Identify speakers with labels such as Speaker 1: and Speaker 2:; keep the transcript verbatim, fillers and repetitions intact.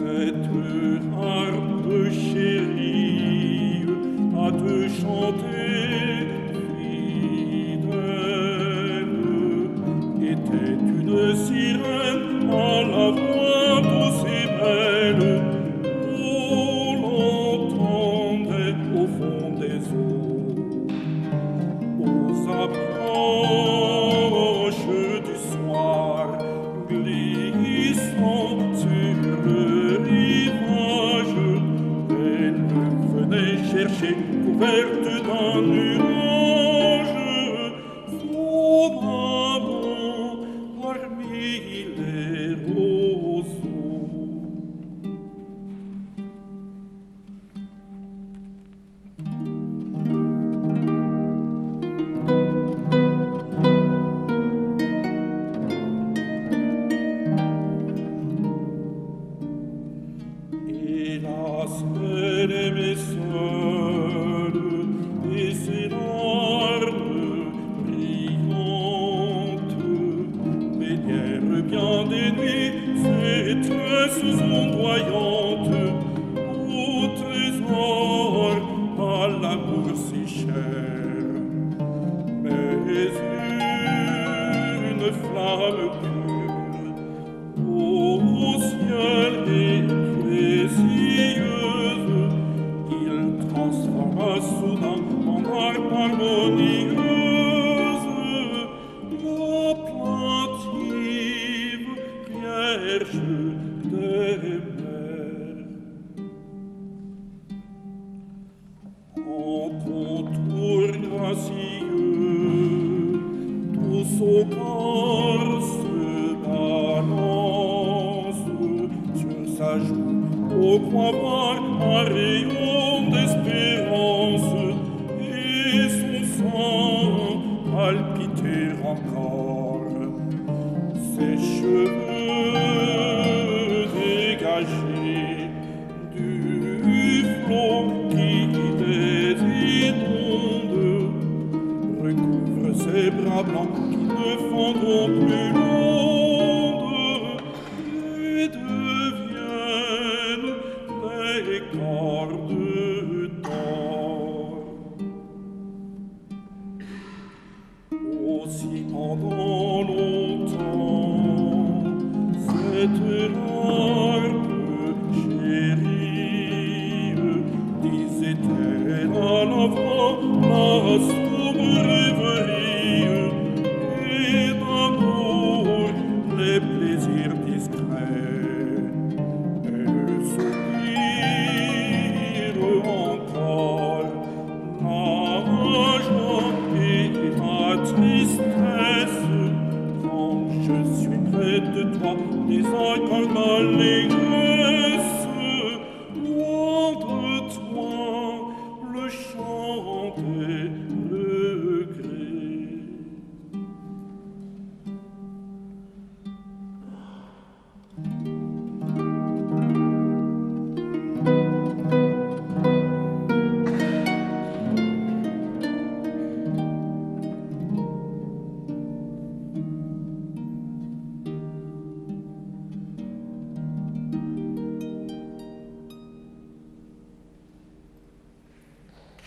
Speaker 1: Cette harpe chérie à te chanter fidèle était une sirène à la voix douce et belle. On l'entendait au fond des eaux, aux approches du soir, glissant sur le rivage. Elle venait chercher, couverte d'un nuage, son amant parmi les roseaux. Hélas, elle aimait seule, et ses larmes brillantes baignèrent bien des nuits ses tresses ondoyantes. Au trésor, à l'amour si cher, mais une flamme pure au ciel et précieuse, il transforma soudain en harpe harmonieuse la plaintive vierge des mers. En contour gracieux, tout son corps se balance sur sa joue. Au croit voir un rayon d'espérance, et son sang palpiter encore. Ses cheveux dégagés du flot qui les inonde recouvrent ses bras blancs qui ne fendront plus l'onde et deviennent des cordes d'or. Aussi pendant longtemps cette harpe chérie disait-elle à la voix la sombre rêverie, et d'amour les plaisirs discrets. Elle soupire encore ma joie et ma tristesse quand je suis près de toi, des accords d'allégresse.